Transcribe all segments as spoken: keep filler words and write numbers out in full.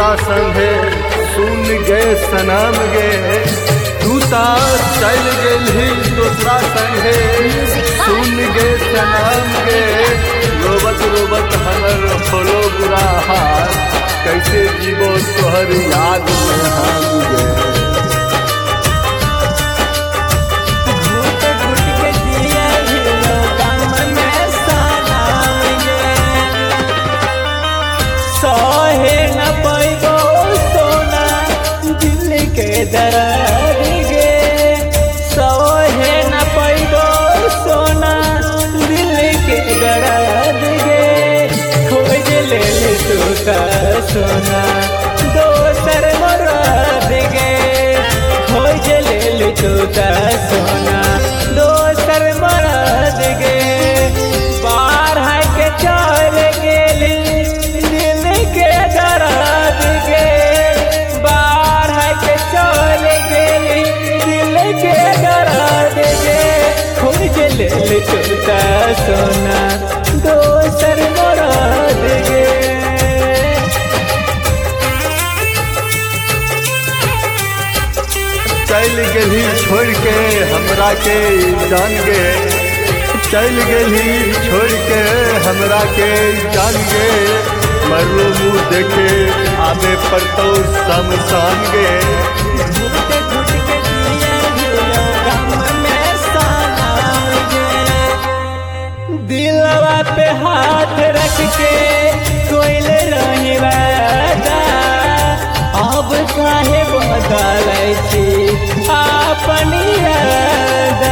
दूसरा संगे सुन गे सनम गे तू ता चल गेली दूसरा संगे सुन गे सनम गे रोबत रोबत हमर होलो बुरा हाल कैसे जीवो तोहर याद में हम गे दर्द गे सोहे न पैबो सोना दिल के दर्द गे खोज ले तू का सोना दोसर मरद गे खोज ले तू का सोना दोसर मरद गे बाहर है के चल गेली दिल के दर्द गे ले चलता सोना दोसर मरद गे चल गेली छोड़ के हमरा के जान गे चल गेली छोड़ के हमरा के जान गे मरो मुँह देखे आवे पड़तो शमशान गे दिलवा पे हाथ रख के कोइल रही वादा अब काहे बदल छी अपन इरादा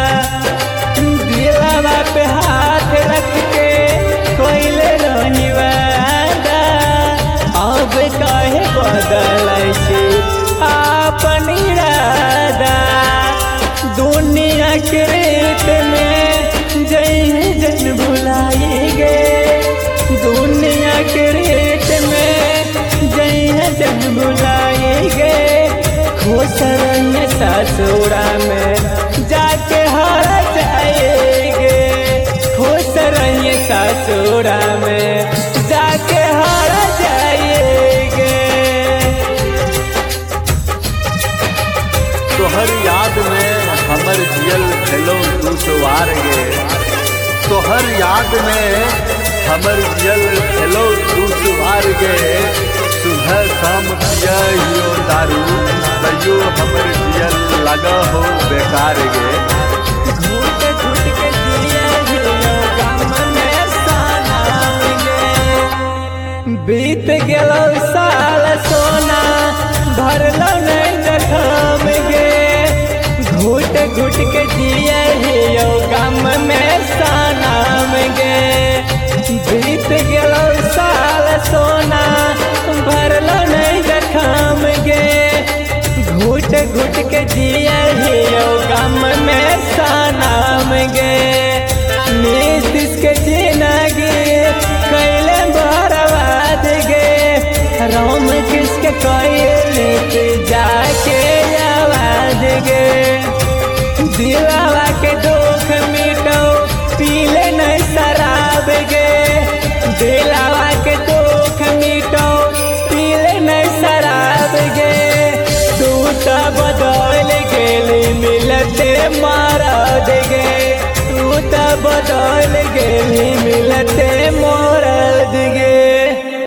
दिलवा पे हाथ रख के कोइल रही वादा अब काहे बदल छी अपन इरादा दुनिया के रेत में जय जन भुलाएंगे दुनिया के रेत में जय जन भुलाएंगे खुश रहिए ससुरा में जाके हार जाएंगे खुश रहिए ससुरा में जाके हार जाएंगे तोहर याद में हमर जियल भेलो दुसवार गे तोहर याद में हमर जियल भेलो दुसवार गे सुबह शाम पियो दारू तैयो हमर जियल लगा हो बेकार गे घूट घूट के जिया गम में सनम गे बीत गेलो साल सोना भरलो नहीं जखम गे घुट घुट के जिया हियो गम में सनम गे बीत गेलो साल सोना भरलो नहीं जखम गे घुट घुट के जिया हियो गम में सनम गे नीतीश के जिंदगी कैले बर्बाद गे राम किसके कैले जाके आवाज गे दिलवा के दुख मिटो पीले नहीं शराब गे दिलवा के दुख मिटो पीले नहीं शराब गे तू तो बदल गेली मिलते मरद गे तू तो बदल गेली